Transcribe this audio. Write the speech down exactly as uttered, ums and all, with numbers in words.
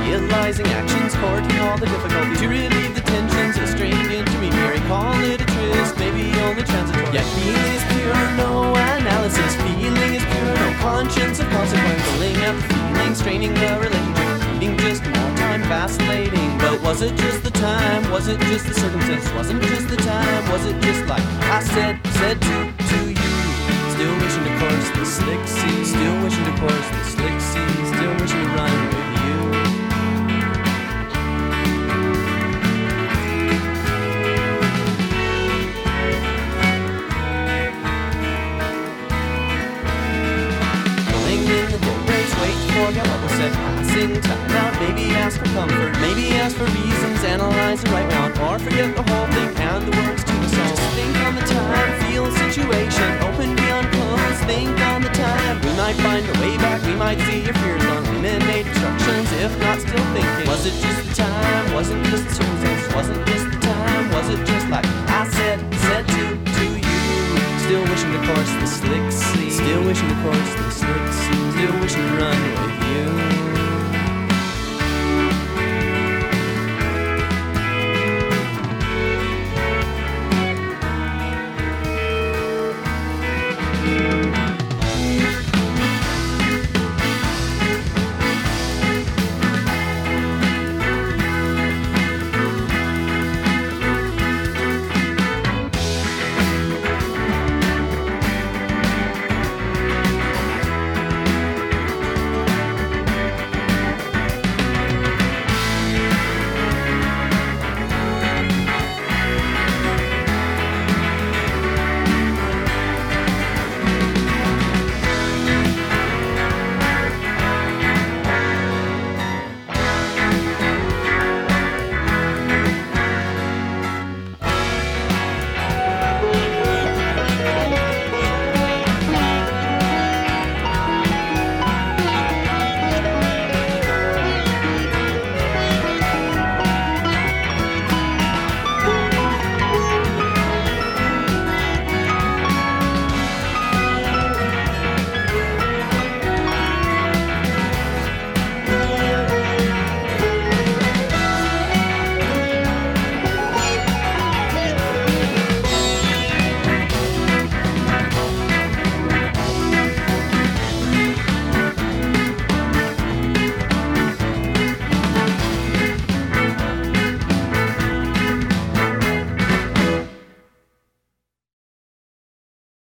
realizing actions, courting all the difficulty to relieve the tensions, a strange intermediary, call it a tryst, maybe only transitory. Yet feeling is pure, no analysis, feeling is pure, no conscience of consequence, pulling at the feeling, straining the relationship, needing just more time, vacillating. But was it just the time? Was it just the circumstance? Wasn't just the time? Was it just like I said, said to, to you? Still wishing to course the slick sea, still wishing to course the slick sea, still wishing to run with you. Pulling in the day breaks, wait to forget what was said, passing time out, maybe ask for comfort, maybe ask for reasons, analyze the right round, or forget the whole thing and the words to the song. Just think on the time, feel the situation, open beyond close, think on the time. We might find a way back, we might see your fears on eliminate instructions, if not still thinking. Was it just the time? Wasn't just the circumstance? Wasn't just the time? Was it just like I said, said to, to you? Still wishing to course the slick sea, still wishing to course the